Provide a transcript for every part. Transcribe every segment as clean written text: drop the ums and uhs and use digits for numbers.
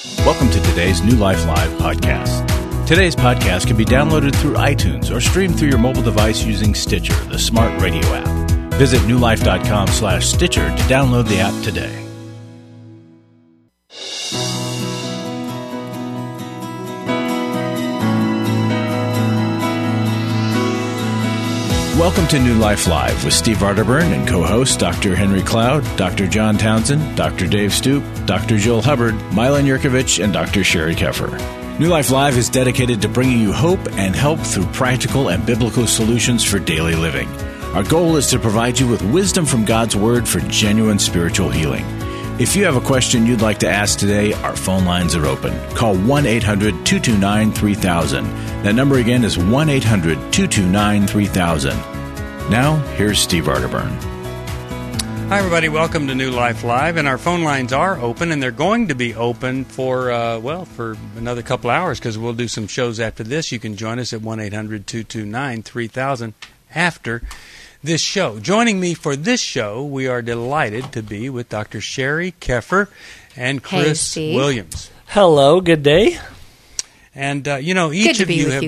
Welcome to today's New Life Live podcast. Today's podcast can be downloaded through iTunes or streamed through your mobile device using Stitcher, the smart radio app. Visit newlife.com/Stitcher to download the app today. Welcome to New Life Live with Steve Arterburn and co-hosts Dr. Henry Cloud, Dr. John Townsend, Dr. Dave Stoop, Dr. Joel Hubbard, Milan Yurkovich, and Dr. Sherry Keffer. New Life Live is dedicated to bringing you hope and help through practical and biblical solutions for daily living. Our goal is to provide you with wisdom from God's Word for genuine spiritual healing. If you have a question you'd like to ask today, our phone lines are open. Call 1-800-229-3000. That number again is 1-800-229-3000. Now, here's Steve Arterburn. Hi, everybody. Welcome to New Life Live. And our phone lines are open, and they're going to be open for another couple hours because we'll do some shows after this. You can join us at 1-800-229-3000 after this show. Joining me for this show, we are delighted to be with Dr. Sherry Keffer and Chris Williams. Hello, good day. And, each of you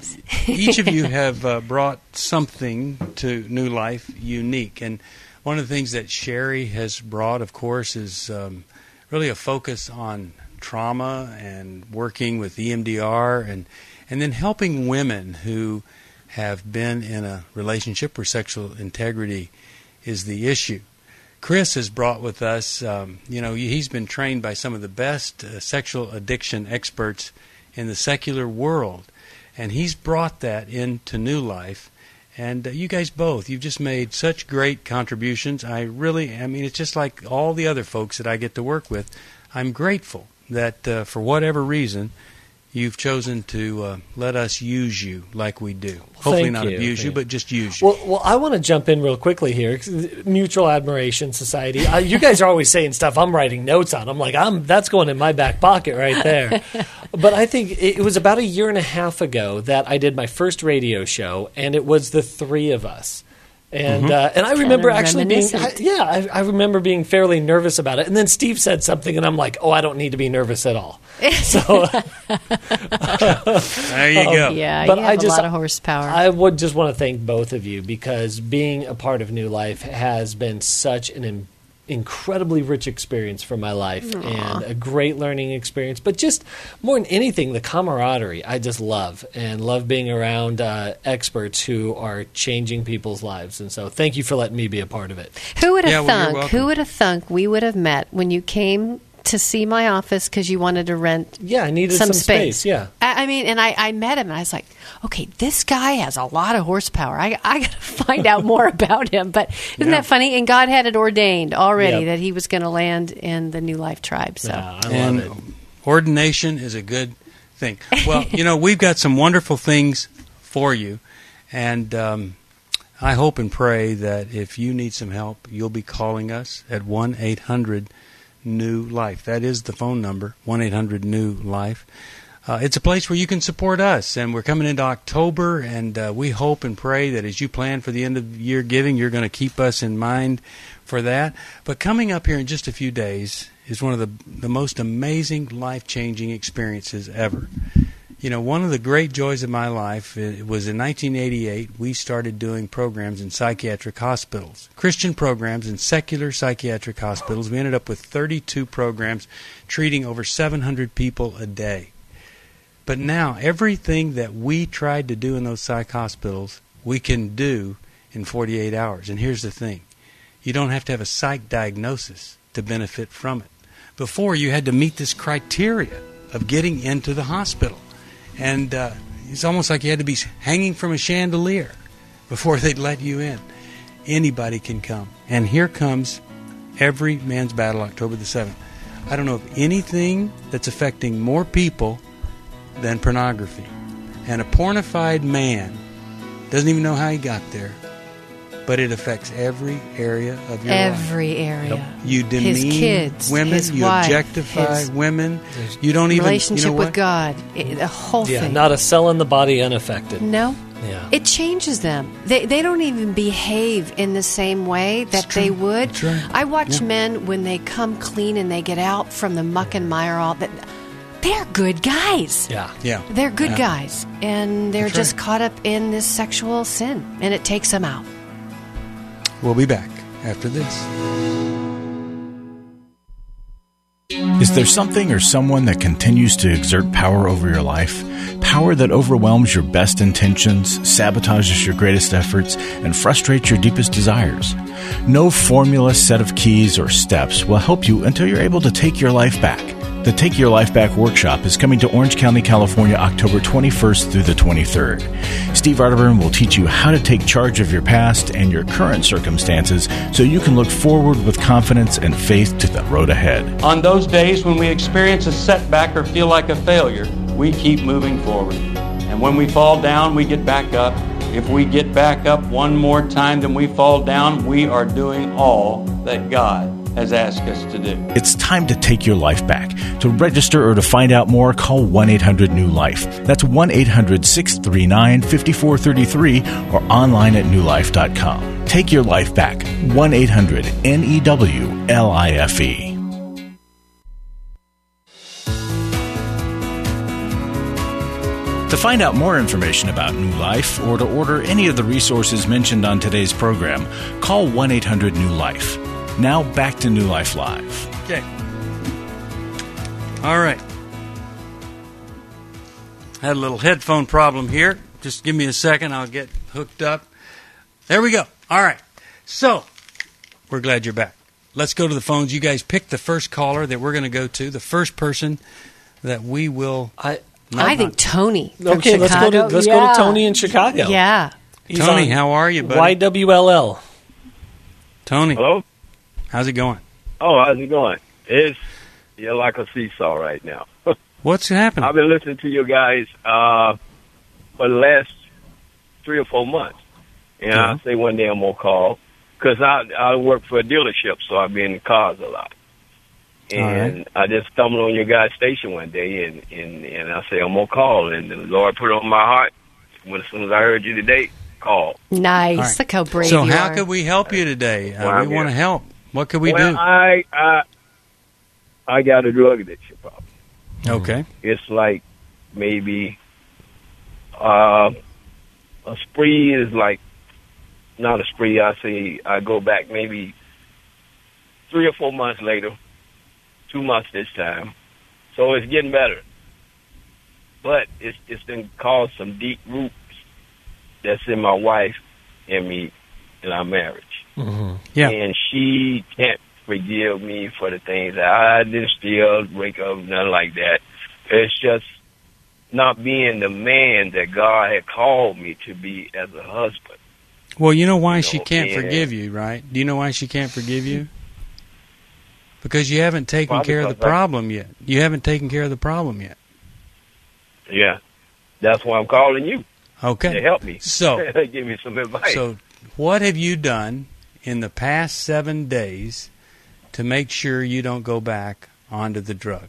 have brought something to New Life unique. And one of the things that Sherry has brought, of course, is really a focus on trauma and working with EMDR and then helping women who have been in a relationship where sexual integrity is the issue. Chris has brought with us, he's been trained by some of the best sexual addiction experts in the secular world, and he's brought that into New Life. And you guys both, you've just made such great contributions. It's just like all the other folks that I get to work with. I'm grateful that for whatever reason, you've chosen to let us use you like we do. Hopefully not abuse you, but just use you. Well, I want to jump in real quickly here. Mutual Admiration Society. You guys are always saying stuff I'm writing notes on. I'm like, that's going in my back pocket right there. But I think it was about a year and a half ago that I did my first radio show, and it was the three of us. And I remember actually being, I remember being fairly nervous about it. And then Steve said something, and I'm like, I don't need to be nervous at all. So there you go. Yeah, but you have a lot of horsepower. I would just want to thank both of you because being a part of New Life has been such an incredibly rich experience for my life. Aww. And a great learning experience. But just more than anything, the camaraderie I just love, and love being around experts who are changing people's lives. And so thank you for letting me be a part of it. Who would have thunk we would have met when you came to see my office because you wanted to rent I needed some space. Yeah. I met him, and I was like, okay, this guy has a lot of horsepower. I got to find out more about him. But isn't that funny? And God had it ordained already that he was going to land in the New Life tribe. So I love it. Ordination is a good thing. Well, we've got some wonderful things for you. And I hope and pray that if you need some help, you'll be calling us at 1-800-NEW-LIFE. That is the phone number, 1-800-NEW-LIFE. It's a place where you can support us, and we're coming into October, and we hope and pray that as you plan for the end-of-year giving, you're going to keep us in mind for that. But coming up here in just a few days is one of the most amazing, life-changing experiences ever. One of the great joys of my life, it was in 1988, we started doing programs in psychiatric hospitals, Christian programs in secular psychiatric hospitals. We ended up with 32 programs treating over 700 people a day. But now, everything that we tried to do in those psych hospitals, we can do in 48 hours. And here's the thing. You don't have to have a psych diagnosis to benefit from it. Before, you had to meet this criteria of getting into the hospital. And it's almost like you had to be hanging from a chandelier before they'd let you in. Anybody can come. And here comes Every Man's Battle, October the 7th. I don't know of anything that's affecting more people than pornography. And a pornified man doesn't even know how he got there, but it affects every area of your life. Every area. Yep. You demean his kids, women, his you wife, objectify women. You don't even relationship with God. The whole thing. Not a cell in the body unaffected. No. Yeah. It changes them. They don't even behave in the same way that they would. That's right. I watch men when they come clean and they get out from the muck and mire, all that. they're good guys. Yeah. They're good guys, and they're That's just right. caught up in this sexual sin, and it takes them out. We'll be back after this. Is there something or someone that continues to exert power over your life? Power that overwhelms your best intentions, sabotages your greatest efforts, and frustrates your deepest desires? No formula, set of keys, or steps will help you until you're able to take your life back. The Take Your Life Back workshop is coming to Orange County, California, October 21st through the 23rd. Steve Arterburn will teach you how to take charge of your past and your current circumstances so you can look forward with confidence and faith to the road ahead. On those days when we experience a setback or feel like a failure, we keep moving forward. And when we fall down, we get back up. If we get back up one more time than we fall down, we are doing all that God has asked us to do. It's time to take your life back. To register or to find out more, call 1-800-NEW-LIFE. That's 1-800-639-5433 or online at newlife.com. Take your life back. 1-800-NEWLIFE. To find out more information about New Life or to order any of the resources mentioned on today's program, call 1-800-NEW-LIFE. Now back to New Life Live. Okay. All right. Had a little headphone problem here. Just give me a second. I'll get hooked up. There we go. All right. So, we're glad you're back. Let's go to the phones. You guys pick the first caller that we're going to go to, the first person that we will... I think Tony from Okay, Chicago. let's go to Tony in Chicago. Yeah. He's Tony, on how are you, buddy? YWLL. Tony, Hello? how's it going? Oh, how's it going? You're like a seesaw right now. What's happening? I've been listening to you guys for the last 3 or 4 months. And I say one day I'm going to call because I work for a dealership, so I be in the cars a lot. And I just stumbled on your guys' station one day, and I say I'm going to call. And the Lord put it on my heart. As soon as I heard you today, call. Nice. All right. Look how brave So you how are. could we help you today? Well, We want to help. What could we well, do? I got a drug addiction problem. Okay. It's like maybe a spree is like, not a spree, I say I go back maybe 3 or 4 months later, 2 months this time. So it's getting better. But it's been caused some deep roots that's in my wife and me in our marriage. Mm-hmm. Yeah. And she can't forgive me for the things that I didn't steal, break up, nothing like that. It's just not being the man that God had called me to be as a husband. Well, you know why she know, can't and- forgive you, right? Do you know why she can't forgive you? Because you haven't taken Probably care of the because I- problem yet. You haven't taken care of the problem yet. Yeah. That's why I'm calling you Okay. to help me. So, give me some advice. so what have you done in the past 7 days to make sure you don't go back onto the drug?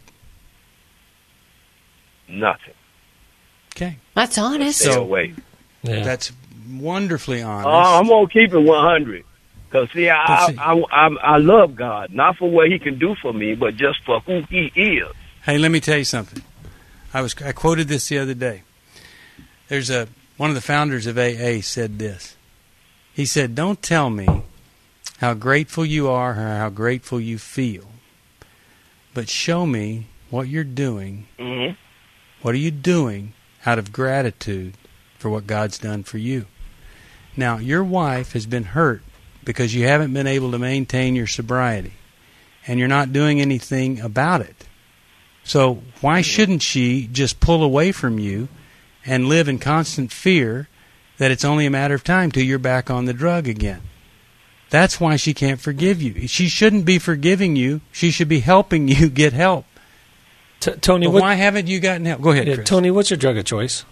Nothing. Okay. That's honest. Stay So- away. Yeah. That's wonderfully honest. I'm gonna keep it 100. Cause see, I love God, not for what He can do for me, but just for who He is. Hey, let me tell you something. I quoted this the other day. There's one of the founders of AA said this. He said, "Don't tell me how grateful you are or how grateful you feel, but show me what you're doing. Mm-hmm. What are you doing out of gratitude for what God's done for you?" Now, your wife has been hurt because you haven't been able to maintain your sobriety, and you're not doing anything about it. So why shouldn't she just pull away from you and live in constant fear that it's only a matter of time till you're back on the drug again? That's why she can't forgive you. She shouldn't be forgiving you. She should be helping you get help. Tony, But why haven't you gotten help? Go ahead, Chris. Tony, what's your drug of choice?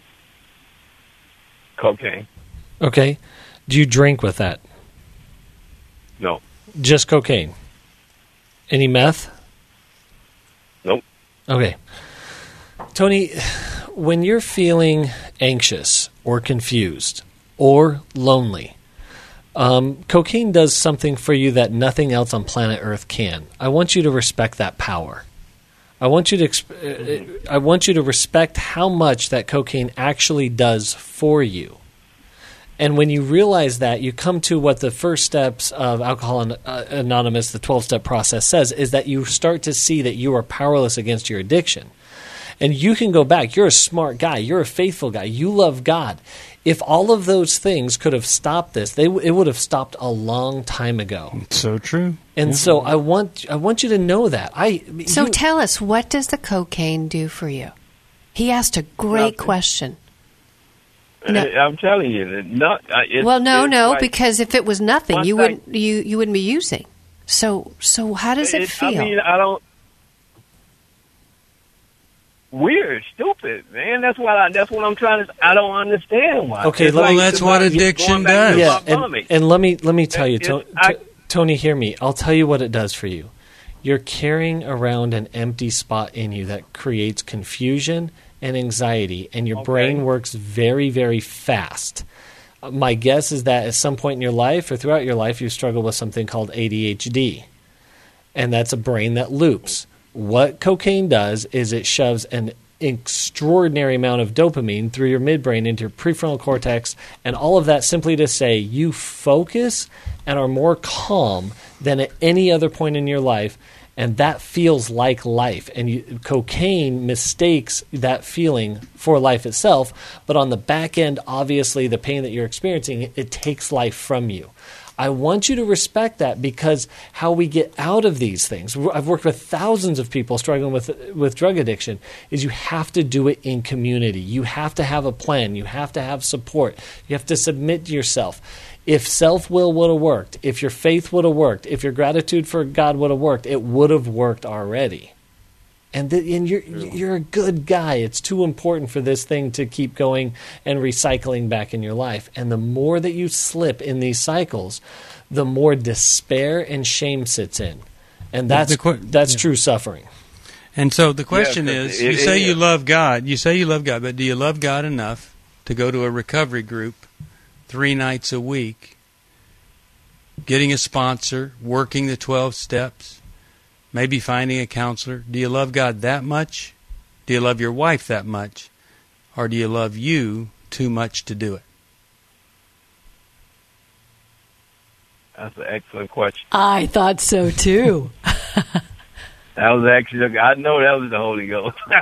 Cocaine. Okay. Do you drink with that? No. Just cocaine? Any meth? Nope. Okay. Tony, when you're feeling anxious or confused or lonely, cocaine does something for you that nothing else on planet Earth can. I want you to respect that power. I want you to respect how much that cocaine actually does for you. And when you realize that, you come to what the first steps of Alcoholics Anonymous, the 12-step process, says, is that you start to see that you are powerless against your addiction. And you can go back. You're a smart guy. You're a faithful guy. You love God. If all of those things could have stopped this, it would have stopped a long time ago. It's so true. And so I want you to know that. Tell us, what does the cocaine do for you? He asked a great question. No. I'm telling you, because if it was nothing, you wouldn't be using. So how does it feel? I mean, I don't. Weird, stupid, man. That's what I'm trying to. I don't understand why. Okay, that's what addiction does. Yeah, and let me tell you, Tony, hear me. I'll tell you what it does for you. You're carrying around an empty spot in you that creates confusion and anxiety, and your brain works very, very fast. My guess is that at some point in your life or throughout your life, you struggle with something called ADHD, and that's a brain that loops. What cocaine does is it shoves an extraordinary amount of dopamine through your midbrain into your prefrontal cortex, and all of that simply to say you focus and are more calm than at any other point in your life, and that feels like life. And cocaine mistakes that feeling for life itself, but on the back end, obviously, the pain that you're experiencing, it takes life from you. I want you to respect that, because how we get out of these things, I've worked with thousands of people struggling with drug addiction, is you have to do it in community. You have to have a plan. You have to have support. You have to submit to yourself. If self-will would have worked, if your faith would have worked, if your gratitude for God would have worked, it would have worked already. And you're a good guy. It's too important for this thing to keep going and recycling back in your life. And the more that you slip in these cycles, the more despair and shame sits in. And that's true suffering. And so the question is, you say you love God, but do you love God enough to go to a recovery group 3 nights a week, getting a sponsor, working the 12 steps, maybe finding a counselor? Do you love God that much? Do you love your wife that much? Or do you love you too much to do it? That's an excellent question. I thought so too. That was actually, I know that was the Holy Ghost. I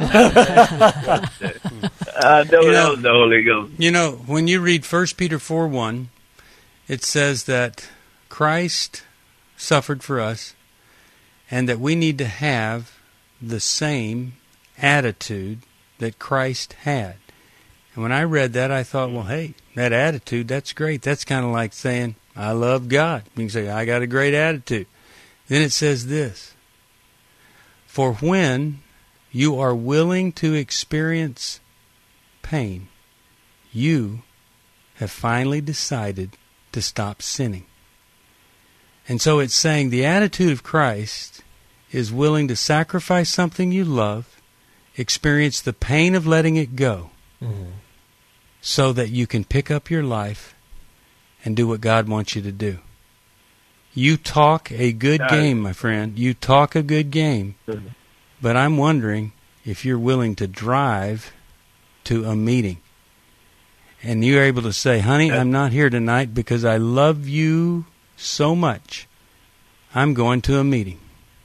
know that was the Holy Ghost. You know, when you read 1 Peter 4:1, it says that Christ suffered for us, and that we need to have the same attitude that Christ had. And when I read that, I thought, well, hey, that attitude, that's great. That's kind of like saying, I love God. You can say, I got a great attitude. Then it says this: for when you are willing to experience pain, you have finally decided to stop sinning. And so it's saying the attitude of Christ is willing to sacrifice something you love, experience the pain of letting it go, so that you can pick up your life and do what God wants you to do. You talk a good game, my friend. You talk a good game. But I'm wondering if you're willing to drive to a meeting. And you're able to say, honey, I'm not here tonight because I love you so much. I'm going to a meeting.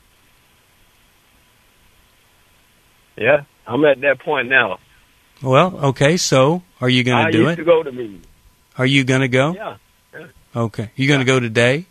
Yeah, I'm at that point now. Well, okay, so are you going to do it? I used to go to meetings. Are you going to go? Yeah. Okay. You going to go today?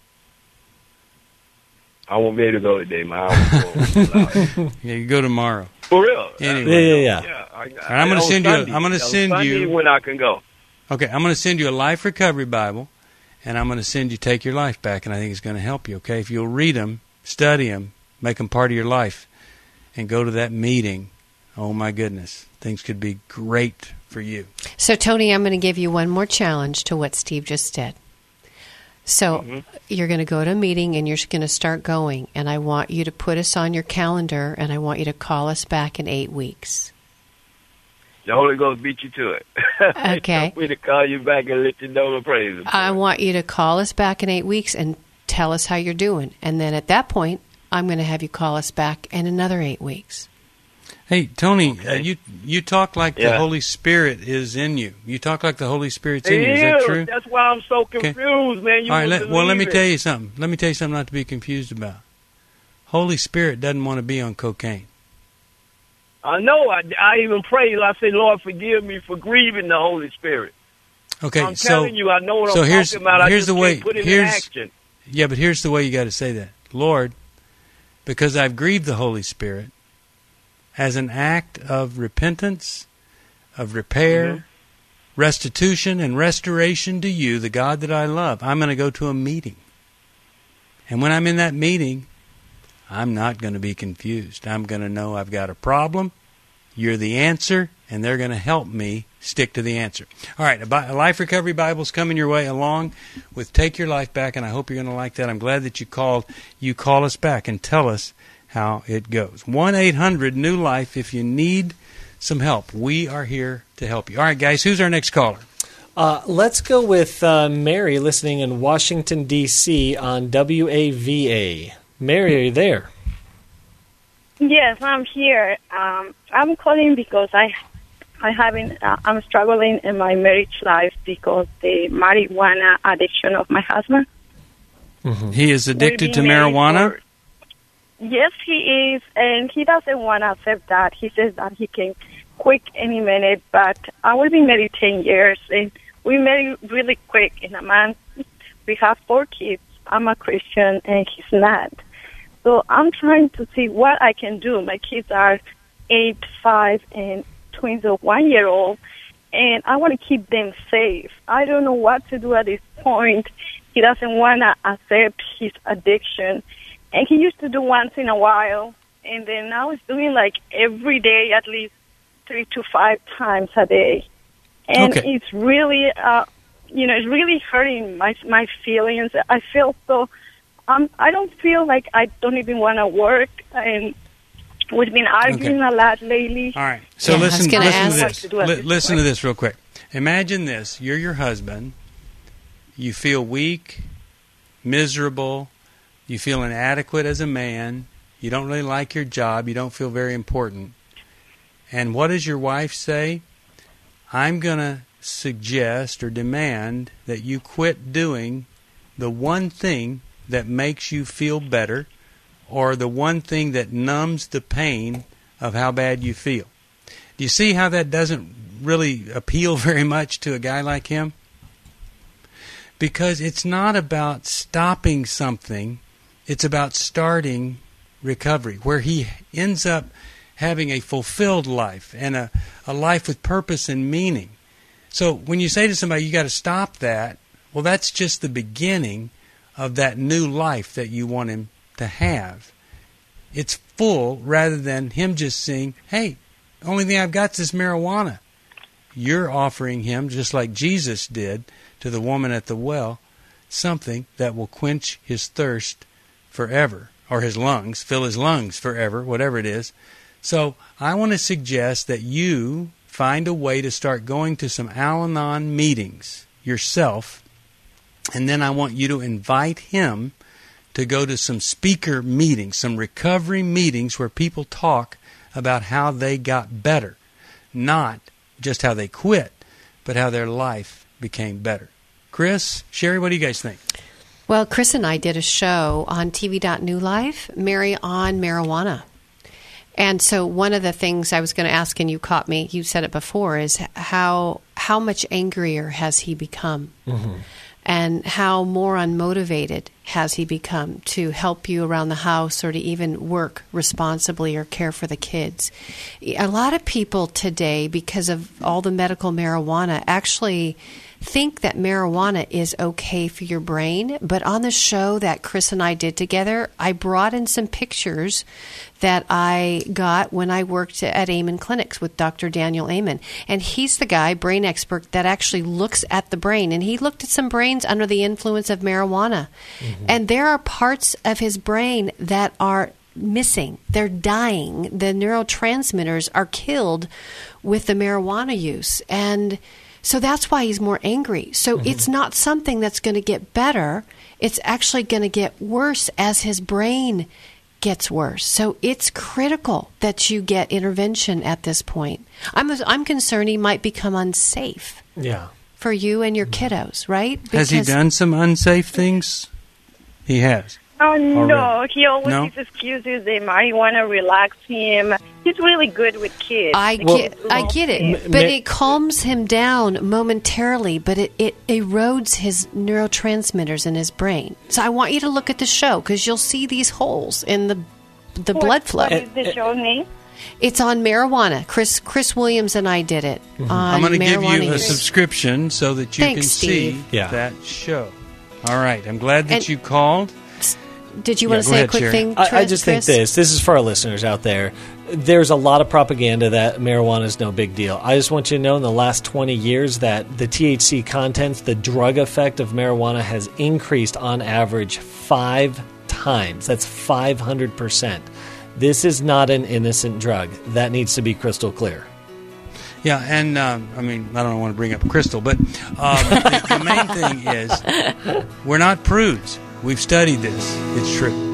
I won't be able to go today. My hours are Yeah, you go tomorrow. For real. Anyway. Yeah. And I'm going to send Sunday. you. I'm going to send you when I can go. Okay, I'm going to send you a Life Recovery Bible, and I'm going to send you Take Your Life Back, and I think it's going to help you. Okay, if you'll read them, study them, make them part of your life, and go to that meeting, oh my goodness, things could be great for you. So, Tony, I'm going to give you one more challenge to what Steve just said. So you're going to go to a meeting and you're going to start going, and I want you to put us on your calendar, and I want you to call us back in 8 weeks. The Holy Ghost beat you to it. Okay. We to call you back and let you know the praise. I want you to call us back in 8 weeks and tell us how you're doing. And then at that point, I'm going to have you call us back in another 8 weeks. Hey, Tony, Okay. you talk like the Holy Spirit is in you. You talk like the Holy Spirit's in you. Is that true? That's why I'm so confused, man. You All right, wouldn't let me believe tell it. you something. Let me tell you something not to be confused about. Holy Spirit doesn't want to be on cocaine. I know. I even prayed. I said, Lord, forgive me for grieving the Holy Spirit. Okay, I'm telling you, I know what so I'm here's- talking about. I here's just the way- can't put it in here's- action. Yeah, but here's the way you got to say that. Lord, because I've grieved the Holy Spirit, as an act of repentance, of repair, restitution, and restoration to you, the God that I love, I'm going to go to a meeting. And when I'm in that meeting, I'm not going to be confused. I'm going to know I've got a problem, you're the answer, and they're going to help me stick to the answer. All right, a Life Recovery Bible's coming your way along with Take Your Life Back, and I hope you're going to like that. I'm glad that you called. You call us back and tell us how it goes. 1-800-NEW-LIFE if you need some help. We are here to help you. All right, guys, who's our next caller? Let's go with Mary, listening in Washington, D.C. on WAVA. Mary, are you there? Yes, I'm here. I'm calling because I'm struggling in my marriage life because the marijuana addiction of my husband. He is addicted to We've been married marijuana? Yes, he is, and he doesn't want to accept that. He says that he can quit any minute, but I will be married 10 years, and we married really quick in a month. We have 4 kids. I'm a Christian, and he's not. So I'm trying to see what I can do. My kids are 8, 5, and twins of 1 year old, and I want to keep them safe. I don't know what to do at this point. He doesn't want to accept his addiction. And he used to do once in a while, and then now he's doing like every day, at least 3 to 5 times a day. And Okay. it's really, it's really hurting my feelings. I feel so, I don't feel like I don't even want to work, and we've been arguing a lot lately. All right. So Yeah, I was listen gonna to ask. this. What to do at this Listen point. to this real quick. Imagine this. You're your husband. You feel weak, miserable. You feel inadequate as a man. You don't really like your job. You don't feel very important. And what does your wife say? I'm going to suggest or demand that you quit doing the one thing that makes you feel better, or the one thing that numbs the pain of how bad you feel. Do you see how that doesn't really appeal very much to a guy like him? Because it's not about stopping something, it's about starting recovery, where he ends up having a fulfilled life and a life with purpose and meaning. So when you say to somebody, you got to stop that, well, that's just the beginning of that new life that you want him to have. It's full rather than him just saying, hey, the only thing I've got is this marijuana. You're offering him, just like Jesus did to the woman at the well, something that will quench his thirst forever, or his lungs, fill his lungs forever, whatever it is. So I want to suggest that you find a way to start going to some Al-Anon meetings yourself, and then I want you to invite him to go to some speaker meetings, some recovery meetings where people talk about how they got better. Not just how they quit, but how their life became better. Chris, Sherry, what do you guys think? Well, Chris and I did a show on TV.New Life, Mary on Marijuana. And so one of the things I was going to ask, and you caught me, you said it before, is how much angrier has he become? Mm-hmm. And how more unmotivated has he become to help you around the house or to even work responsibly or care for the kids? A lot of people today, because of all the medical marijuana, actually think that marijuana is okay for your brain. But on the show that Chris and I did together, I brought in some pictures that I got when I worked at Amen Clinics with Dr. Daniel Amen. And he's the guy, brain expert, that actually looks at the brain. And he looked at some brains under the influence of marijuana. Mm-hmm. And there are parts of his brain that are missing. They're dying. The neurotransmitters are killed with the marijuana use. And so that's why he's more angry. So it's not something that's going to get better. It's actually going to get worse as his brain gets worse. So it's critical that you get intervention at this point. I'm concerned he might become unsafe. Yeah. For you and your kiddos, right? Has he done some unsafe things? He has. Oh, no. Already. He always No? gives excuses. They might want to relax him. He's really good with kids. I get it, but it calms him down momentarily, but it erodes his neurotransmitters in his brain. So I want you to look at the show because you'll see these holes in the blood flow. What is the show name? It's on marijuana. Chris Williams and I did it. I'm going to give you a use. subscription so that you Thanks, can Steve. see that show. All right. I'm glad that you called. Did you want to go say ahead, a quick Sherry. thing, I just think Chris? this is for our listeners out there. There's a lot of propaganda that marijuana is no big deal. I just want you to know in the last 20 years that the THC contents, the drug effect of marijuana has increased on average 5 times. That's 500%. This is not an innocent drug. That needs to be crystal clear. Yeah, and I don't want to bring up Crystal, but the main thing is we're not prudes. We've studied this. It's true.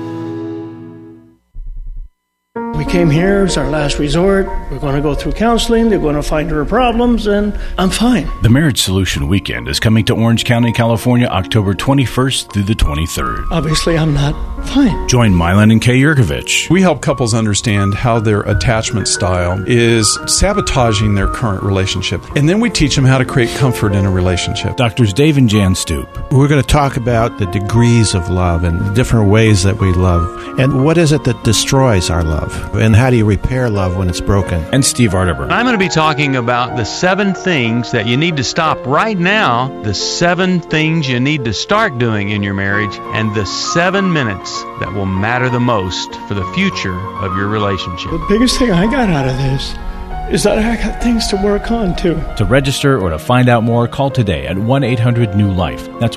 We came here, it's our last resort. We're going to go through counseling. They're going to find her problems, and I'm fine. The Marriage Solution Weekend is coming to Orange County, California, October 21st through the 23rd. Obviously, I'm not fine. Join Milan and Kay Yurkovich. We help couples understand how their attachment style is sabotaging their current relationship. And then we teach them how to create comfort in a relationship. Doctors Dave and Jan Stoop. We're going to talk about the degrees of love and the different ways that we love. And what is it that destroys our love? And how do you repair love when it's broken? And Steve Arterburn. I'm going to be talking about the 7 things that you need to stop right now, the 7 things you need to start doing in your marriage, and the 7 minutes that will matter the most for the future of your relationship. The biggest thing I got out of this is that I got things to work on, too. To register or to find out more, call today at 1-800-NEW-LIFE. That's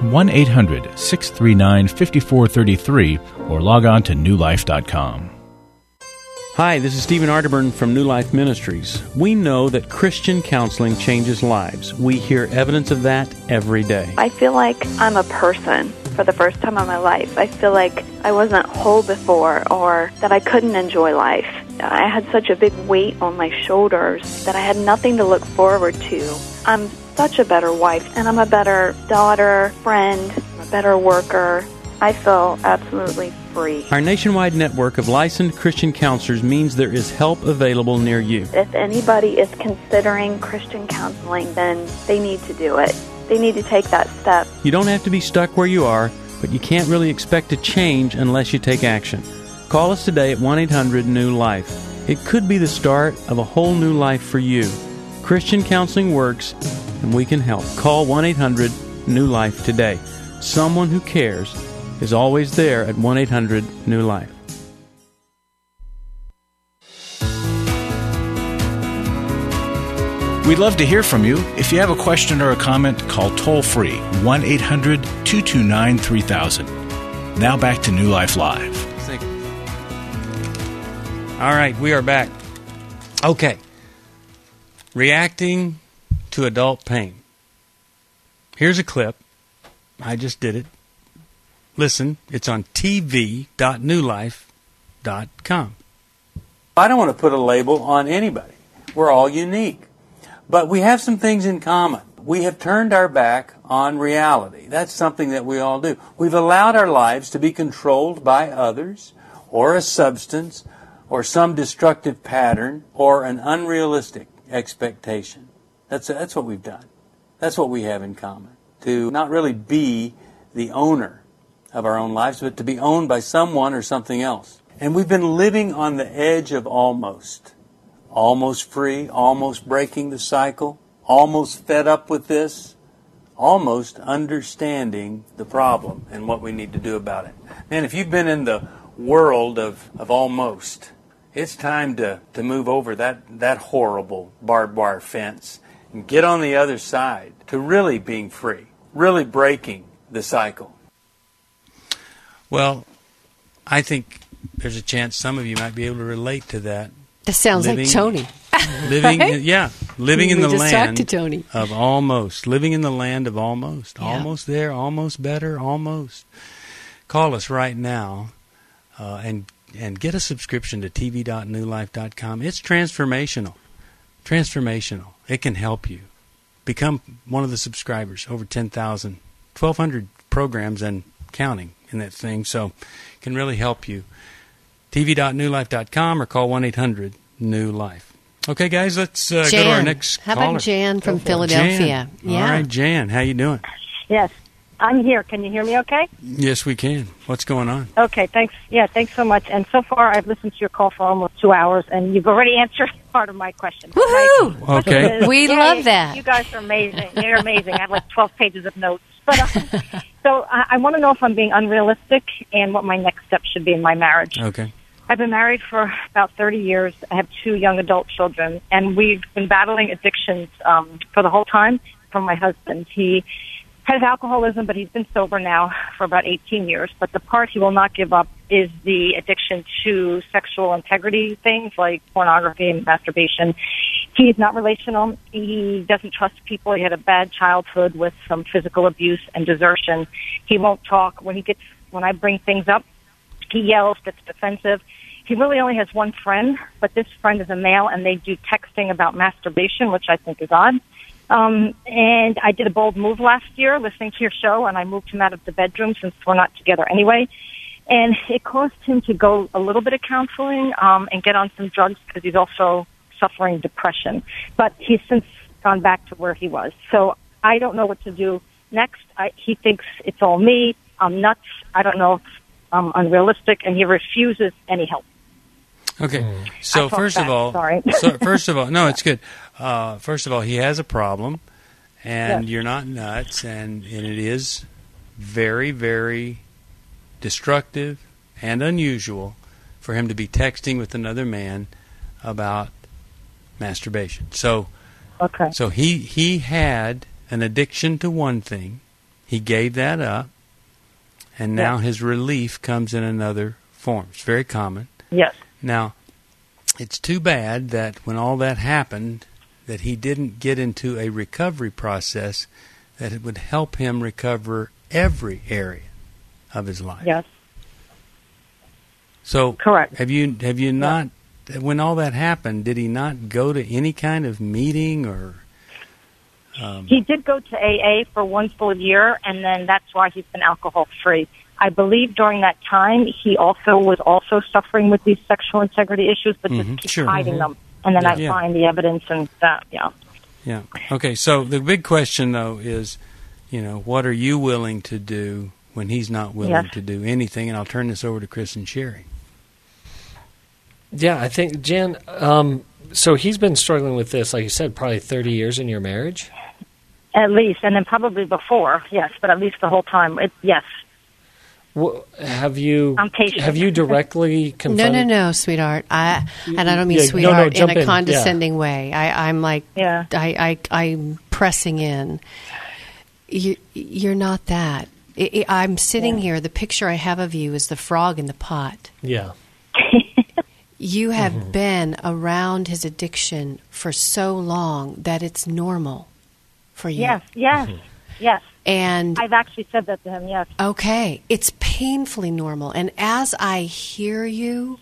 1-800-639-5433 or log on to newlife.com. Hi, this is Stephen Arterburn from New Life Ministries. We know that Christian counseling changes lives. We hear evidence of that every day. I feel like I'm a person for the first time in my life. I feel like I wasn't whole before, or that I couldn't enjoy life. I had such a big weight on my shoulders that I had nothing to look forward to. I'm such a better wife, and I'm a better daughter, friend, a better worker. I feel absolutely free. Our nationwide network of licensed Christian counselors means there is help available near you. If anybody is considering Christian counseling, then they need to do it. They need to take that step. You don't have to be stuck where you are, but you can't really expect to change unless you take action. Call us today at 1-800-NEW-LIFE. It could be the start of a whole new life for you. Christian counseling works, and we can help. Call 1-800-NEW-LIFE today. Someone who cares is always there at 1-800-NEW-LIFE. We'd love to hear from you. If you have a question or a comment, call toll-free 1-800-229-3000. Now back to New Life Live. All right, we are back. Okay. Reacting to adult pain. Here's a clip. I just did it. Listen, it's on tv.newlife.com. I don't want to put a label on anybody. We're all unique. But we have some things in common. We have turned our back on reality. That's something that we all do. We've allowed our lives to be controlled by others, or a substance, or some destructive pattern, or an unrealistic expectation. That's what we've done. That's what we have in common. To not really be the owner of our own lives, but to be owned by someone or something else. And we've been living on the edge of almost. Almost free, almost breaking the cycle, almost fed up with this, almost understanding the problem and what we need to do about it. Man, if you've been in the world of almost, it's time to move over that horrible barbed wire fence and get on the other side to really being free, really breaking the cycle. Well, I think there's a chance some of you might be able to relate to that. This sounds like Tony. Living in the land to Tony. of almost. Living in the land of almost. Yeah. Almost there, almost better, almost. Call us right now and and get a subscription to tv.newlife.com. It's transformational. Transformational. It can help you. Become one of the subscribers. Over 10,000, 1,200 programs and counting in that thing. So it can really help you. tv.newlife.com or call 1-800-NEW-LIFE. Okay, guys, let's go to our next caller. How about Jan from Philadelphia? Jan. Yeah. All right, Jan, how you doing? Yes, I'm here. Can you hear me okay? Yes, we can. What's going on? Okay, thanks. Yeah, thanks so much. And so far, I've listened to your call for almost 2 hours, and you've already answered part of my question. Woohoo! Okay. We love that. You guys are amazing. You're amazing. I have like 12 pages of notes. But so I want to know if I'm being unrealistic and what my next step should be in my marriage. Okay. I've been married for about 30 years. I have 2 young adult children, and we've been battling addictions for the whole time from my husband. He has alcoholism, but he's been sober now for about 18 years. But the part he will not give up is the addiction to sexual integrity things like pornography and masturbation. He's not relational. He doesn't trust people. He had a bad childhood with some physical abuse and desertion. He won't talk. When I bring things up, he yells, gets defensive. He really only has one friend, but this friend is a male, and they do texting about masturbation, which I think is odd. And I did a bold move last year listening to your show, and I moved him out of the bedroom since we're not together anyway. And it caused him to go a little bit of counseling and get on some drugs because he's also suffering depression. But he's since gone back to where he was. So I don't know what to do next. He thinks it's all me. I'm nuts. I don't know if I'm unrealistic, and he refuses any help. Okay, so first of all, no, it's good. First of all, he has a problem, and you're not nuts, and it is very, very destructive and unusual for him to be texting with another man about masturbation. So, so he had an addiction to one thing. He gave that up, and now his relief comes in another form. It's very common. Yes. Now, it's too bad that when all that happened, that he didn't get into a recovery process that it would help him recover every area of his life. Yes. So, correct. Have you not, when all that happened, did he not go to any kind of meeting or? He did go to AA for 1 full year, and then that's why he's been alcohol free. I believe during that time he was also suffering with these sexual integrity issues, but just keeps hiding them. And then I find the evidence and that, Yeah. Okay, so the big question, though, is, what are you willing to do when he's not willing to do anything? And I'll turn this over to Chris and Sherry. Yeah, I think, Jan, so he's been struggling with this, like you said, probably 30 years in your marriage? At least, and then probably before, yes, but at least the whole time, yes. Well, have you directly confronted? No, sweetheart. And I don't mean sweetheart in a condescending way. I'm like, I'm pressing in. You're not that. I'm sitting here. The picture I have of you is the frog in the pot. Yeah. You have been around his addiction for so long that it's normal for you. Yes. And I've actually said that to him, yes. Okay. It's painfully normal. And as I hear you,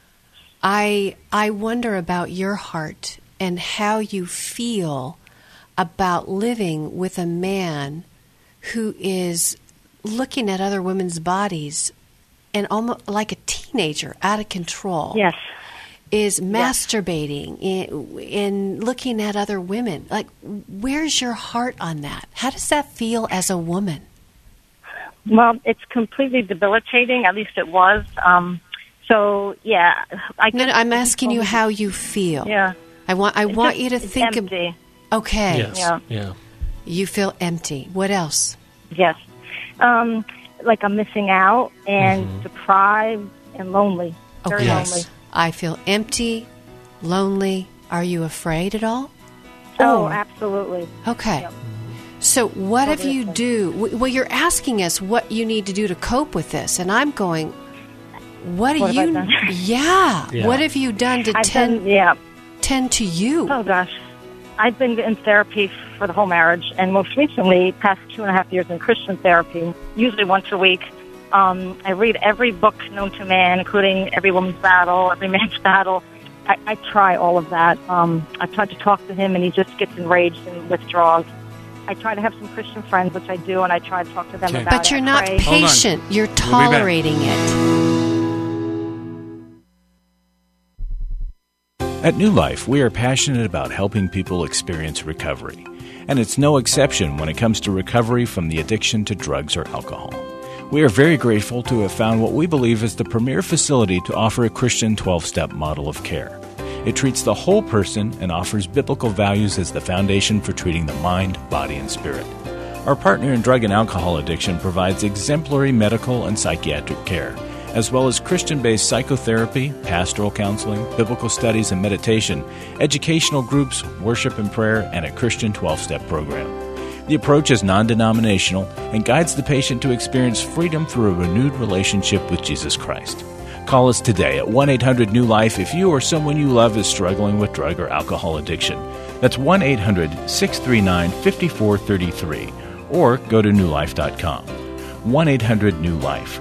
I wonder about your heart and how you feel about living with a man who is looking at other women's bodies and almost like a teenager, out of control. Yes. Is masturbating in looking at other women. Like, where's your heart on that? How does that feel as a woman? Well, it's completely debilitating. At least it was. So, yeah. I'm asking you how you feel. Yeah. I want you to think empty. Okay. Yes. Yeah. You feel empty. What else? Yes. Like I'm missing out and deprived and lonely. Very lonely. I feel empty, lonely. Are you afraid at all? Oh, absolutely. Okay. Yep. So what if you do? Well, you're asking us what you need to do to cope with this, and I'm going, what have you done? Yeah. What have you done to tend to you? Oh, gosh. I've been in therapy for the whole marriage, and most recently, past 2.5 years in Christian therapy, usually once a week. I read every book known to man, including Every Woman's Battle, Every Man's Battle. I try all of that. I try to talk to him, and he just gets enraged and withdraws. I try to have some Christian friends, which I do, and I try to talk to them about it. But you're not patient. You're tolerating it. At New Life, we are passionate about helping people experience recovery. And it's no exception when it comes to recovery from the addiction to drugs or alcohol. We are very grateful to have found what we believe is the premier facility to offer a Christian 12-step model of care. It treats the whole person and offers biblical values as the foundation for treating the mind, body, and spirit. Our partner in drug and alcohol addiction provides exemplary medical and psychiatric care, as well as Christian-based psychotherapy, pastoral counseling, biblical studies and meditation, educational groups, worship and prayer, and a Christian 12-step program. The approach is non-denominational and guides the patient to experience freedom through a renewed relationship with Jesus Christ. Call us today at 1-800-NEW-LIFE if you or someone you love is struggling with drug or alcohol addiction. That's 1-800-639-5433, or go to newlife.com. 1-800-NEW-LIFE,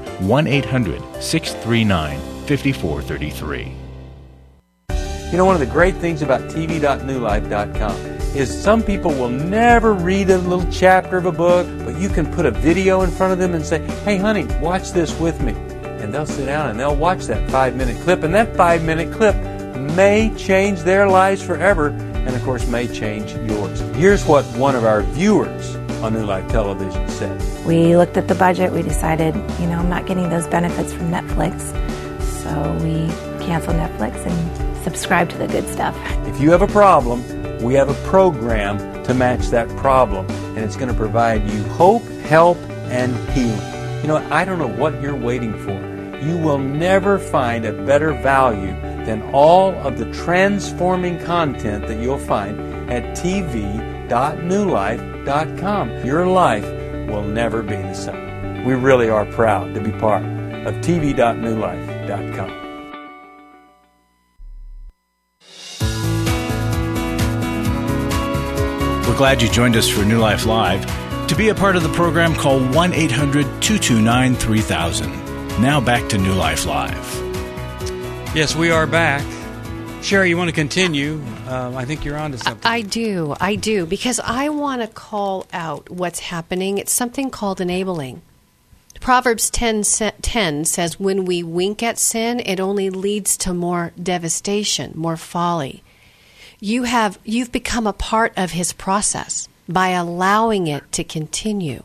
1-800-639-5433. You know, one of the great things about tv.newlife.com is some people will never read a little chapter of a book, but you can put a video in front of them and say, hey, honey, watch this with me. And they'll sit down and they'll watch that 5-minute clip, and that 5-minute clip may change their lives forever, and of course may change yours. Here's what one of our viewers on New Life Television said. We looked at the budget. We decided, I'm not getting those benefits from Netflix. So we canceled Netflix and subscribed to the good stuff. If you have a problem, we have a program to match that problem. And it's going to provide you hope, help, and healing. I don't know what you're waiting for. You will never find a better value than all of the transforming content that you'll find at tv.newlife.com. Your life will never be the same. We really are proud to be part of tv.newlife.com. We're glad you joined us for New Life Live. To be a part of the program, call 1-800-229-3000. Now back to New Life Live. Yes, we are back. Sherry, you want to continue? I think you're on to something. I do, because I want to call out what's happening. It's something called enabling. Proverbs 10 says, when we wink at sin, it only leads to more devastation, more folly. You've become a part of his process by allowing it to continue.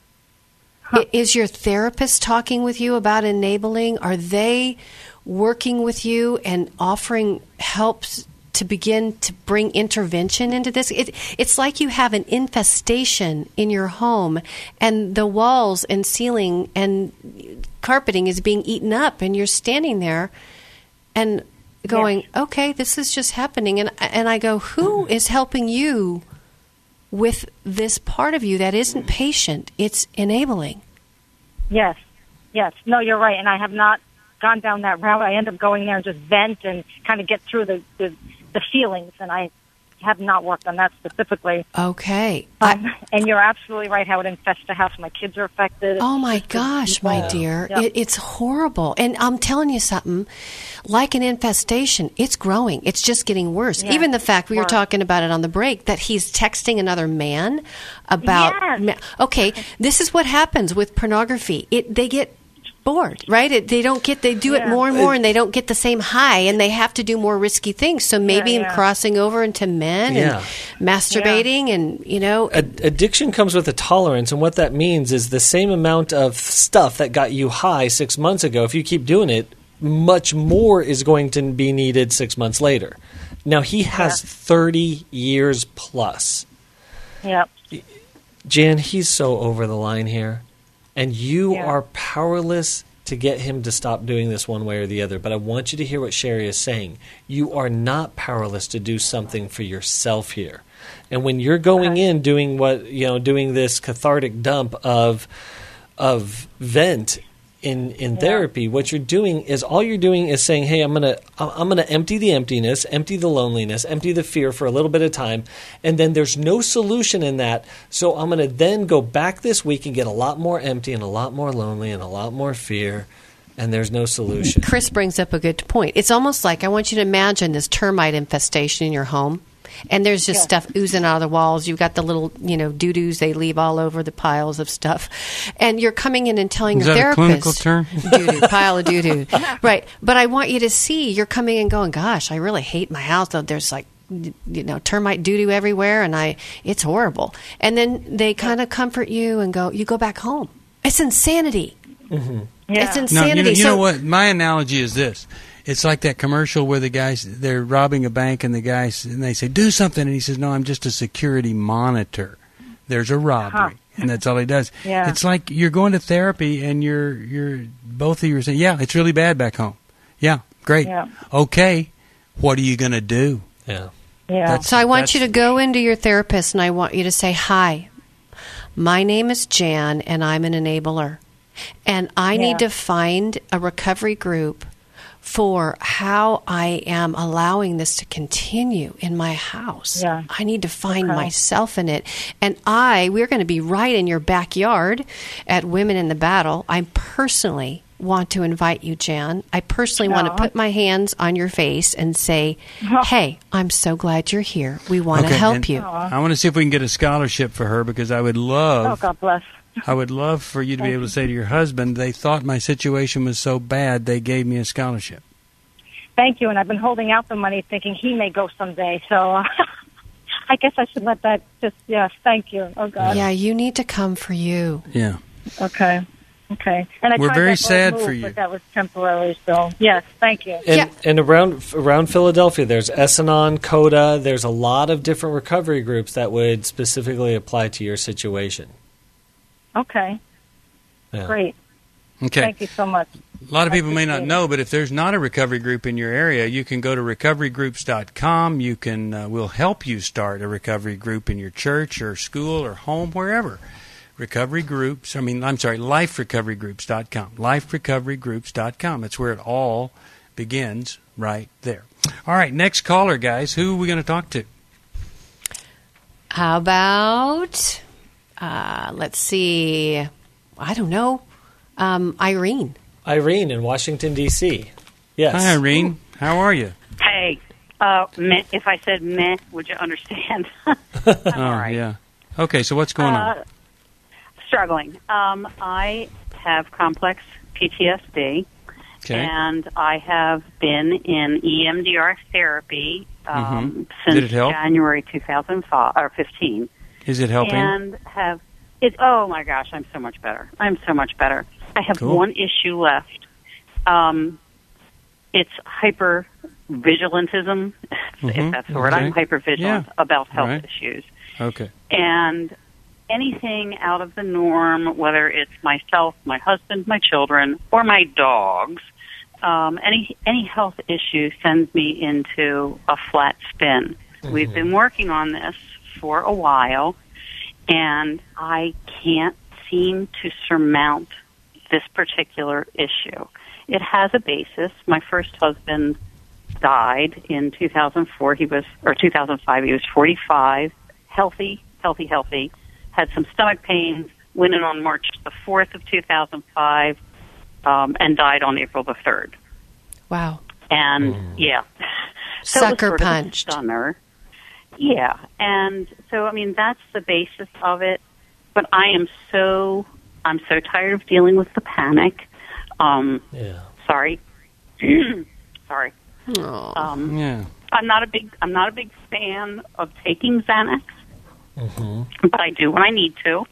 Is your therapist talking with you about enabling? Are they working with you and offering helps to begin to bring intervention into this? It's like you have an infestation in your home, and the walls and ceiling and carpeting is being eaten up, and you're standing there and going, okay, this is just happening. And I go, who is helping you with this part of you that isn't patient? It's enabling. Yes. No, you're right. And I have not gone down that route. I end up going there and just vent and kind of get through the feelings. And I have not worked on that specifically. Okay. And you're absolutely right how it infests the house. My kids are affected. Oh, my gosh, my dear. Yep. It's horrible. And I'm telling you something, like an infestation, it's growing. It's just getting worse. Yes. Even the fact, we were talking about it on the break, that he's texting another man about... Yes. Okay, this is what happens with pornography. They get bored, right? They do it more and more, and they don't get the same high, and they have to do more risky things. So maybe crossing over into men and masturbating and, Addiction comes with a tolerance, and what that means is the same amount of stuff that got you high 6 months ago, if you keep doing it, much more is going to be needed 6 months later. Now, he has 30 years plus. Yep. Jan, he's so over the line here. And you are powerless to get him to stop doing this one way or the other. But I want you to hear what Sherry is saying. You are not powerless to do something for yourself here. And when you're going in doing doing this cathartic dump of vent, in therapy, what you're doing is saying, hey, I'm gonna empty the emptiness, empty the loneliness, empty the fear for a little bit of time, and then there's no solution in that. So I'm gonna then go back this week and get a lot more empty and a lot more lonely and a lot more fear, and there's no solution. Chris brings up a good point. It's almost like I want you to imagine this termite infestation in your home. And there's just stuff oozing out of the walls. You've got the little, doo-doos they leave all over the piles of stuff. And you're coming in and telling your therapist. Is that a clinical term? Doo-doo, pile of doo-doo. Right. But I want you to see, you're coming in going, gosh, I really hate my house. There's like, termite doo-doo everywhere, and it's horrible. And then they kind of comfort you and you go back home. It's insanity. Mm-hmm. Yeah. It's insanity. No, you know what? My analogy is this. It's like that commercial where the guys, they're robbing a bank and they say, do something. And he says, no, I'm just a security monitor. There's a robbery. And that's all he does. Yeah. It's like you're going to therapy and you're both of you are saying, yeah, it's really bad back home. Yeah, great. Yeah. Okay, what are you going to do? Yeah. Yeah. So I want you to go into your therapist and I want you to say, hi, my name is Jan and I'm an enabler. And I need to find a recovery group for how I am allowing this to continue in my house. Yeah. I need to find myself in it. And we're going to be right in your backyard at Women in the Battle. I personally want to invite you, Jan. I personally want to put my hands on your face and say, hey, I'm so glad you're here. We want to help you. I want to see if we can get a scholarship for her because I would love... Oh, God bless. I would love for you to be able to say to your husband, they thought my situation was so bad, they gave me a scholarship. Thank you, and I've been holding out the money thinking he may go someday, so I guess I should let that thank you. Oh, God. Yeah, you need to come for you. Yeah. Okay. And We're very sad for you. But that was temporary, so yes, thank you. And around Philadelphia, there's Essanon, CODA, there's a lot of different recovery groups that would specifically apply to your situation. Okay. Yeah. Great. Okay. Thank you so much. A lot of people may not know, but if there's not a recovery group in your area, you can go to recoverygroups.com. You can we'll help you start a recovery group in your church or school or home, wherever. LifeRecoveryGroups.com. LifeRecoveryGroups.com. That's where it all begins, right there. All right, next caller, guys. Who are we going to talk to? How about, let's see, I don't know, Irene. Irene in Washington, D.C. Yes. Hi, Irene. How are you? Hey, if I said meh, would you understand? All right. Yeah. Okay, so what's going on? Struggling. I have complex PTSD, and I have been in EMDR therapy since Did it help? January 2015. Is it helping? And oh my gosh, I'm so much better. I have one issue left. It's hypervigilantism, if that's the word. I'm hypervigilant about health issues. Okay. And anything out of the norm, whether it's myself, my husband, my children, or my dogs, any health issue sends me into a flat spin. We've been working on this for a while, and I can't seem to surmount this particular issue. It has a basis. My first husband died in 2005. He was 45, healthy. Had some stomach pains, went in on March the 4th of 2005, and died on April the 3rd. Wow. And, So Sucker it was sort punched. Of a stunner. Yeah. And so, that's the basis of it. But I'm so tired of dealing with the panic. Sorry. Sorry. I'm not a big fan of taking Xanax. But I do when I need to.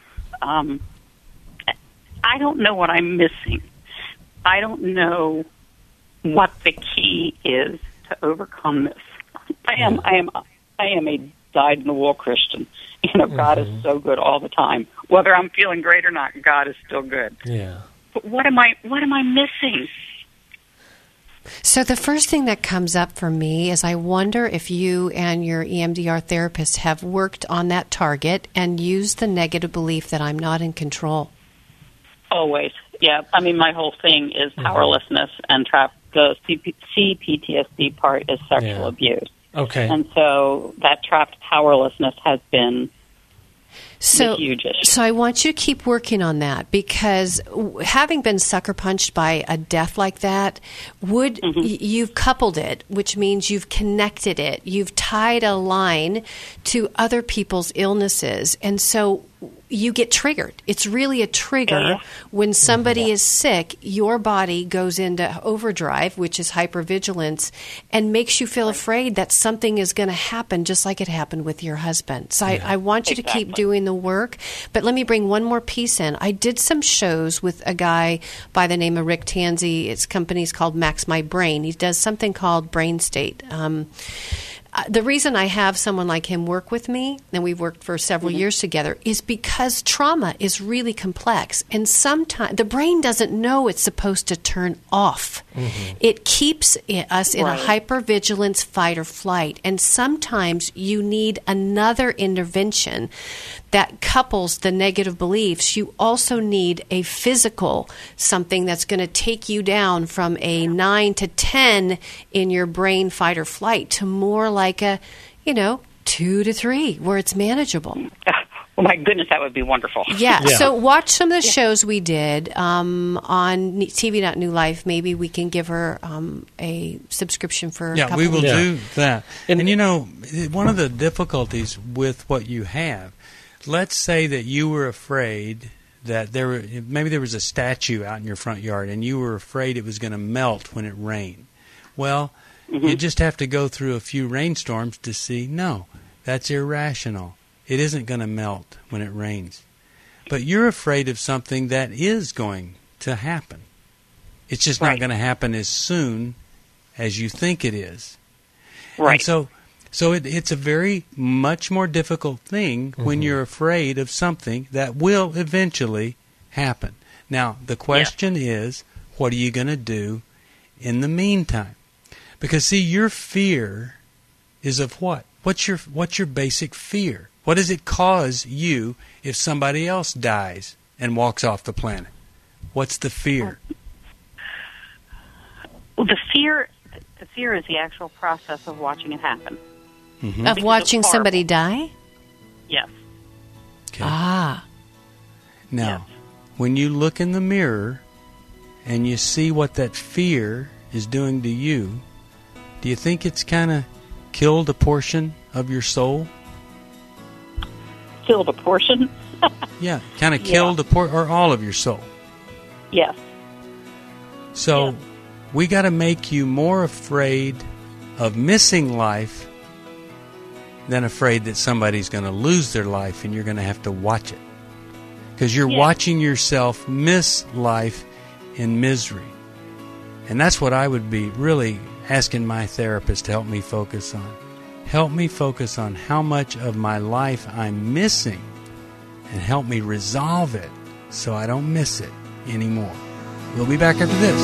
I don't know what I'm missing. I don't know what the key is to overcome this. I am a dyed-in-the-wool Christian. God is so good all the time. Whether I'm feeling great or not, God is still good. Yeah. But what am I missing? So the first thing that comes up for me is I wonder if you and your EMDR therapist have worked on that target and used the negative belief that I'm not in control. Always. Yeah, I mean, my whole thing is powerlessness, and the CPTSD part is sexual abuse. Okay. And so that trapped powerlessness has been a huge issue. So I want you to keep working on that, because having been sucker punched by a death like that, you've coupled it, which means you've connected it. You've tied a line to other people's illnesses. And so you get triggered. It's really a trigger. When somebody is sick, your body goes into overdrive, which is hypervigilance, and makes you feel afraid that something is going to happen, just like it happened with your husband. So I want you to keep doing the work. But let me bring one more piece in. I did some shows with a guy by the name of Rick Tansey. His company's called Max My Brain. He does something called Brain State. The reason I have someone like him work with me, and we've worked for several years together, is because trauma is really complex. And sometimes the brain doesn't know it's supposed to turn off. It keeps us in a hypervigilance fight or flight. And sometimes you need another intervention that couples the negative beliefs. You also need a physical, something that's going to take you down from a 9 to 10 in your brain fight or flight to more like a, 2 to 3, where it's manageable. Oh, my goodness, that would be wonderful. Yeah. So watch some of the shows we did on TV.New Life. Maybe we can give her a subscription for a couple we will weeks. do that. And one of the difficulties with what you have, let's say that you were afraid that maybe there was a statue out in your front yard and you were afraid it was going to melt when it rained. Well, you just have to go through a few rainstorms to see, no, that's irrational. It isn't going to melt when it rains. But you're afraid of something that is going to happen. It's just not going to happen as soon as you think it is. Right. And so it's a very much more difficult thing when you're afraid of something that will eventually happen. Now, the question is, what are you going to do in the meantime? Because, see, your fear is of what? What's your basic fear? What does it cause you if somebody else dies and walks off the planet? What's the fear? Well, the fear is the actual process of watching it happen. Of watching somebody die? Yes. Okay. Ah. Now, when you look in the mirror and you see what that fear is doing to you, do you think it's kind of killed a portion of your soul? Killed a portion? Yeah, kind of killed or all of your soul. Yes. So we got to make you more afraid of missing life than afraid that somebody's going to lose their life and you're going to have to watch it. Because you're watching yourself miss life in misery. And that's what I would be really asking my therapist to help me focus on. Help me focus on how much of my life I'm missing and help me resolve it so I don't miss it anymore. We'll be back after this.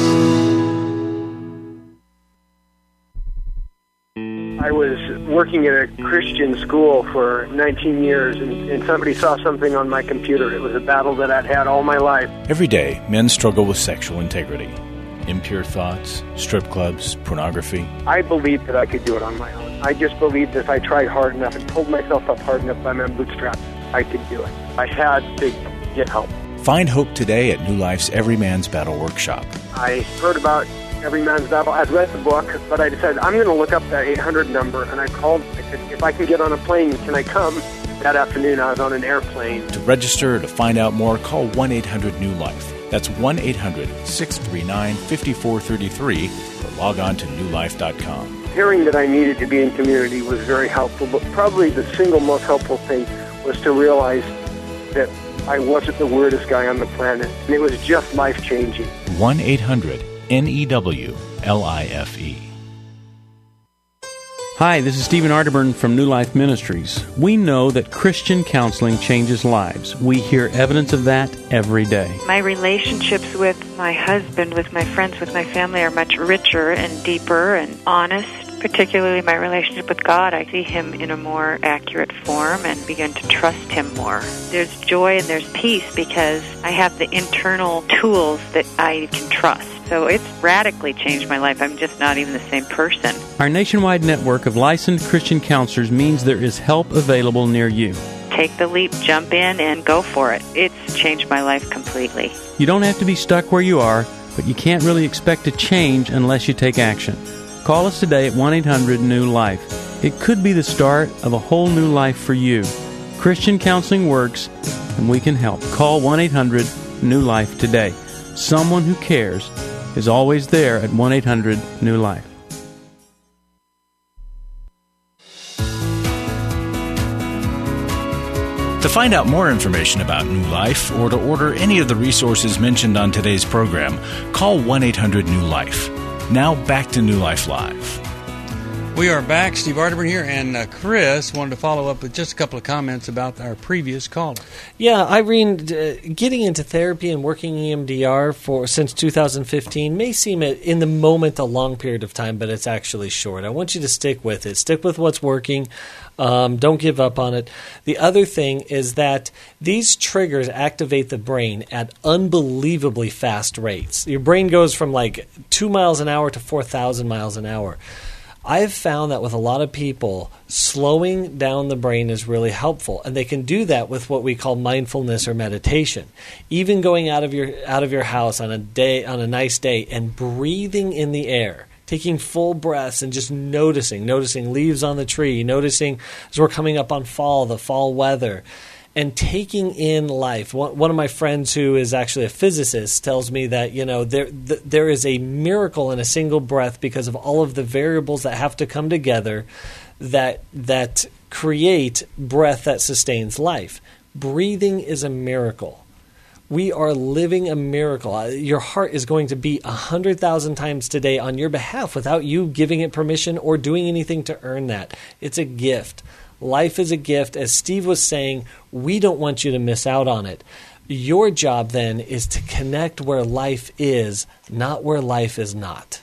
I was working at a Christian school for 19 years, and somebody saw something on my computer. It was a battle that I'd had all my life. Every day, men struggle with sexual integrity. Impure thoughts, strip clubs, pornography. I believed that I could do it on my own. I just believed that if I tried hard enough and pulled myself up hard enough by my bootstraps, I could do it. I had to get help. Find hope today at New Life's Every Man's Battle Workshop. I heard about Every Man's Battle. I'd read the book, but I decided I'm going to look up that 800 number, and I called. I said, if I can get on a plane, can I come? That afternoon, I was on an airplane. To register or to find out more, call 1-800-NEW-LIFE. That's 1-800-639-5433 or log on to newlife.com. Hearing that I needed to be in community was very helpful, but probably the single most helpful thing was to realize that I wasn't the weirdest guy on the planet, and it was just life-changing. 1-800-NEWLIFE. Hi, this is Stephen Arterburn from New Life Ministries. We know that Christian counseling changes lives. We hear evidence of that every day. My relationships with my husband, with my friends, with my family are much richer and deeper and honest particularly my relationship with God. I see Him in a more accurate form and begin to trust Him more. There's joy and there's peace because I have the internal tools that I can trust. So it's radically changed my life. I'm just not even the same person. Our nationwide network of licensed Christian counselors means there is help available near you. Take the leap, jump in, and go for it. It's changed my life completely. You don't have to be stuck where you are, but you can't really expect to change unless you take action. Call us today at 1-800-NEW-LIFE. It could be the start of a whole new life for you. Christian counseling works, and we can help. Call 1-800-NEW-LIFE today. Someone who cares is always there at 1-800-NEW-LIFE. To find out more information about New Life or to order any of the resources mentioned on today's program, call 1-800-NEW-LIFE. Now back to New Life Live. We are back. Steve Arterburn here, and Chris wanted to follow up with just a couple of comments about our previous caller. Yeah, Irene, getting into therapy and working EMDR since 2015 may seem in the moment a long period of time, but it's actually short. I want you to stick with it. Stick with what's working. Don't give up on it. The other thing is that these triggers activate the brain at unbelievably fast rates. Your brain goes from like 2 miles an hour to 4,000 miles an hour. I've found that with a lot of people, slowing down the brain is really helpful, and they can do that with what we call mindfulness or meditation. Even going out of your house on a nice day and breathing in the air, taking full breaths and just noticing leaves on the tree, noticing as we're coming up on the fall weather, and taking in life. One of my friends who is actually a physicist tells me that there is a miracle in a single breath because of all of the variables that have to come together that create breath that sustains life. Breathing is a miracle. We are living a miracle. Your heart is going to beat 100,000 times today on your behalf without you giving it permission or doing anything to earn that. It's a gift. Life is a gift. As Steve was saying, we don't want you to miss out on it. Your job then is to connect where life is, not where life is not.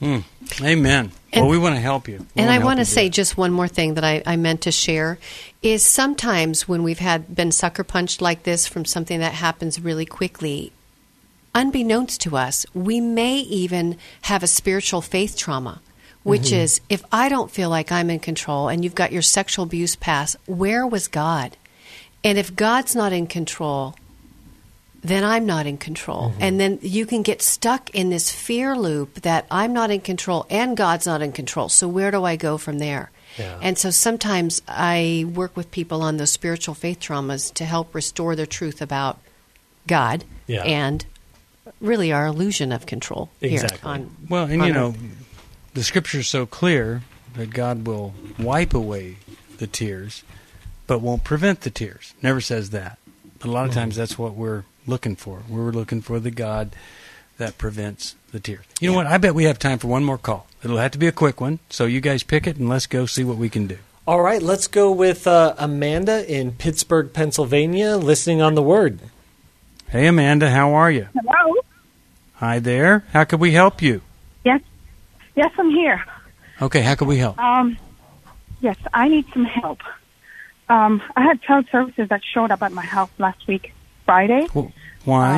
Amen. Well, we want to help you. And I want to say just one more thing that I meant to share is sometimes when we've been sucker punched like this from something that happens really quickly, unbeknownst to us, we may even have a spiritual faith trauma. Which is, if I don't feel like I'm in control and you've got your sexual abuse past, where was God? And if God's not in control, then I'm not in control. And then you can get stuck in this fear loop that I'm not in control and God's not in control. So where do I go from there? Yeah. And so sometimes I work with people on those spiritual faith traumas to help restore their truth about God and really our illusion of control. Exactly. The Scripture is so clear that God will wipe away the tears, but won't prevent the tears. Never says that. But a lot of times that's what we're looking for. We're looking for the God that prevents the tears. You know what? I bet we have time for one more call. It'll have to be a quick one, so you guys pick it and let's go see what we can do. All right, let's go with Amanda in Pittsburgh, Pennsylvania, listening on the Word. Hey, Amanda, how are you? Hello. Hi there. How can we help you? Yes, I'm here. Okay, how can we help? Yes, I need some help. I had child services that showed up at my house last week, Friday. Why?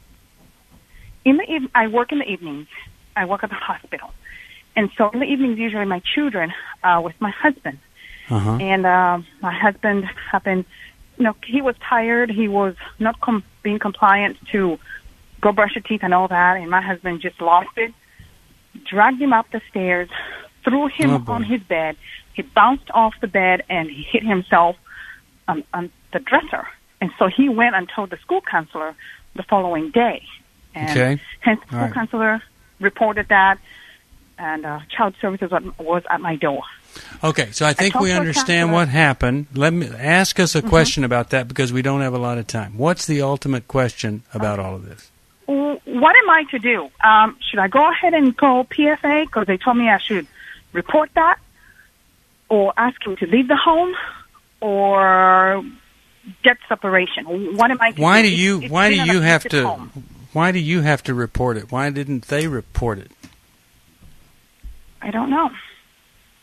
I work in the evenings. I work at the hospital. And so in the evenings, usually my children with my husband. And my husband happened, he was tired. He was not being compliant to go brush your teeth and all that. And my husband just lost it. Dragged him up the stairs, threw him on his bed. He bounced off the bed and he hit himself on the dresser. And so he went and told the school counselor the following day. And hence the school counselor reported that, and child services was at my door. Okay, so I think we understand what happened. Let me ask us a question about that because we don't have a lot of time. What's the ultimate question about all of this? What am I to do? Should I go ahead and call PFA because they told me I should report that, or ask him to leave the home, or get separation? What am I to do? Why do you have to report it? Why didn't they report it? I don't know.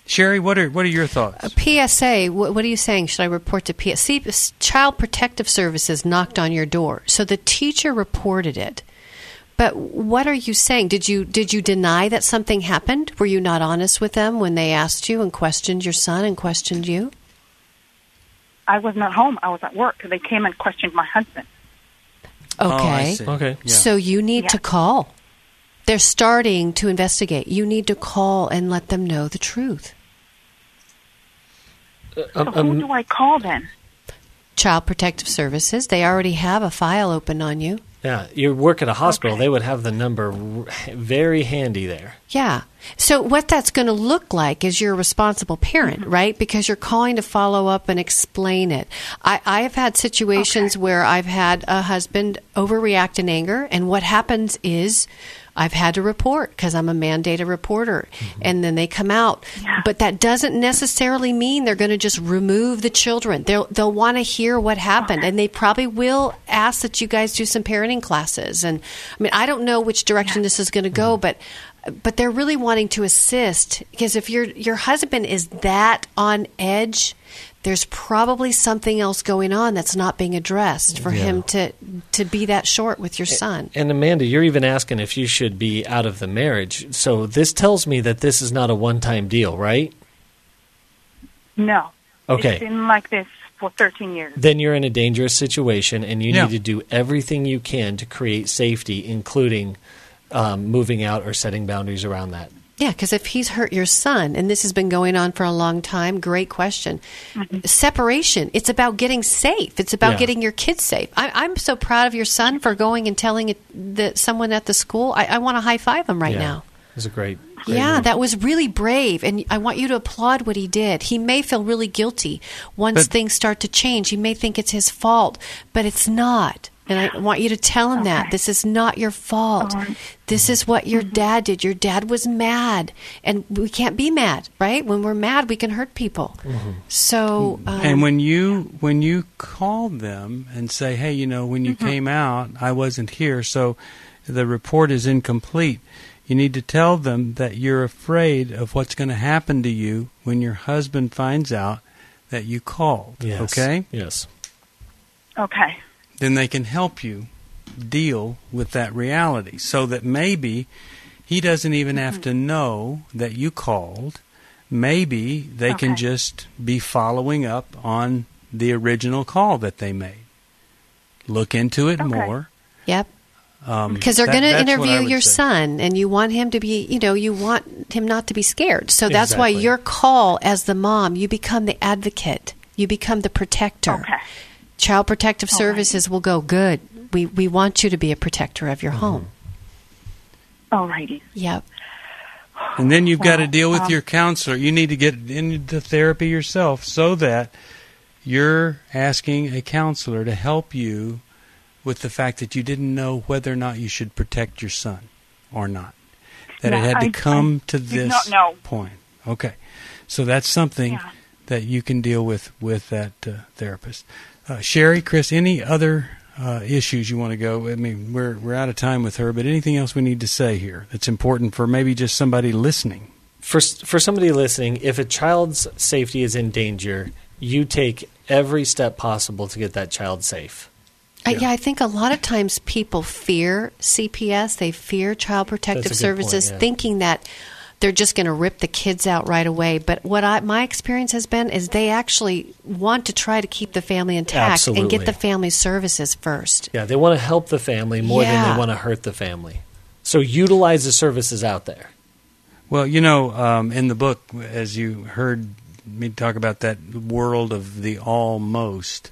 Sherry, what are your thoughts? PSA, what are you saying? Should I report to PSA? Child Protective Services knocked on your door. So the teacher reported it. But what are you saying? Did you deny that something happened? Were you not honest with them when they asked you and questioned your son and questioned you? I was not home. I was at work. They came and questioned my husband. Okay. Okay. Yeah. So you need to call. They're starting to investigate. You need to call and let them know the truth. So who do I call then? Child Protective Services. They already have a file open on you. Yeah, you work at a hospital. They would have the number very handy there. Yeah. So what that's going to look like is you're a responsible parent, right? Because you're calling to follow up and explain it. I've had situations where I've had a husband overreact in anger, and what happens is I've had to report because I'm a mandated reporter, and then they come out. Yeah. But that doesn't necessarily mean they're going to just remove the children. They'll want to hear what happened, and they probably will ask that you guys do some parenting classes. And I mean, I don't know which direction this is going to go, but they're really wanting to assist, because if your husband is that on edge, there's probably something else going on that's not being addressed for him to be that short with your son. And Amanda, you're even asking if you should be out of the marriage. So this tells me that this is not a one-time deal, right? No. Okay. It's been like this for 13 years. Then you're in a dangerous situation, and you need to do everything you can to create safety, including moving out or setting boundaries around that. Yeah, because if he's hurt your son, and this has been going on for a long time, great question. Separation, it's about getting safe. It's about getting your kids safe. I'm so proud of your son for going and telling someone at the school. I want to high-five him right now. It was a great yeah, move. that was really brave, and I want you to applaud what he did. He may feel really guilty once things start to change. He may think it's his fault, but it's not. And I want you to tell him that. This is not your fault. This is what your dad did. Your dad was mad. And we can't be mad, right? When we're mad, we can hurt people. So and when you call them and say, hey, when you came out, I wasn't here, so the report is incomplete, you need to tell them that you're afraid of what's going to happen to you when your husband finds out that you called. Yes. Okay? Yes. Okay. Then they can help you deal with that reality, so that maybe he doesn't even have to know that you called. Maybe they can just be following up on the original call that they made. Look into it more. Yep. Because they're going to interview your son, and you want him to be, you want him not to be scared. So that's why your call as the mom, you become the advocate. You become the protector. Okay. Child Protective Services will go, good. We want you to be a protector of your home. All righty. Yep. And then you've got to deal with your counselor. You need to get into therapy yourself, so that you're asking a counselor to help you with the fact that you didn't know whether or not you should protect your son or not. That it had to come to this point. Okay. So that's something that you can deal with that therapist. Sherry, Chris, any other issues you want to go? I mean, we're out of time with her, but anything else we need to say here that's important for maybe just somebody listening? For somebody listening, if a child's safety is in danger, you take every step possible to get that child safe. I think a lot of times people fear CPS. They fear Child Protective Services, thinking that they're just going to rip the kids out right away. But what my experience has been is they actually want to try to keep the family intact and get the family services first. Yeah, they want to help the family more than they want to hurt the family. So utilize the services out there. Well, in the book, as you heard me talk about that world of the almost,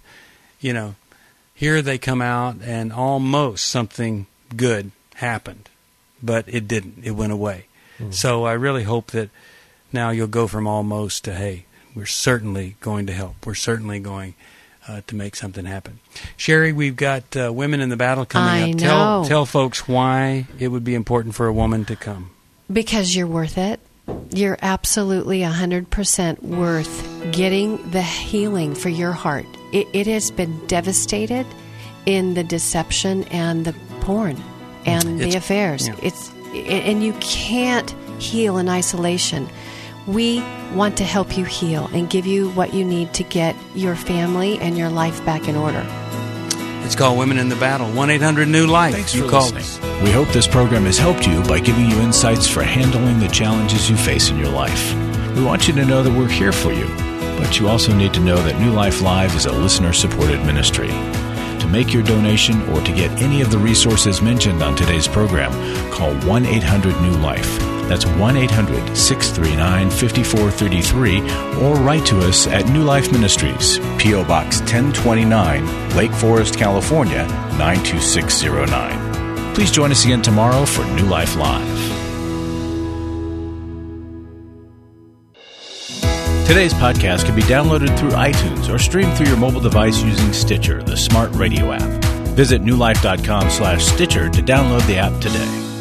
here they come out and almost something good happened, but it didn't. It went away. So I really hope that now you'll go from almost to, hey, we're certainly going to help. We're certainly going to make something happen. Sherry, we've got Women in the Battle coming up. Tell folks why it would be important for a woman to come. Because you're worth it. You're absolutely 100% worth getting the healing for your heart. It has been devastated in the deception and the porn and the affairs. And you can't heal in isolation. We want to help you heal and give you what you need to get your family and your life back in order. It's called Women in the Battle. 1-800-NEW-LIFE. Thanks for listening. We hope this program has helped you by giving you insights for handling the challenges you face in your life. We want you to know that we're here for you, but you also need to know that New Life Live is a listener-supported ministry. To make your donation or to get any of the resources mentioned on today's program, call 1-800-NEW-LIFE. That's 1-800-639-5433, or write to us at New Life Ministries, P.O. Box 1029, Lake Forest, California, 92609. Please join us again tomorrow for New Life Live. Today's podcast can be downloaded through iTunes or streamed through your mobile device using Stitcher, the smart radio app. Visit newlife.com/Stitcher to download the app today.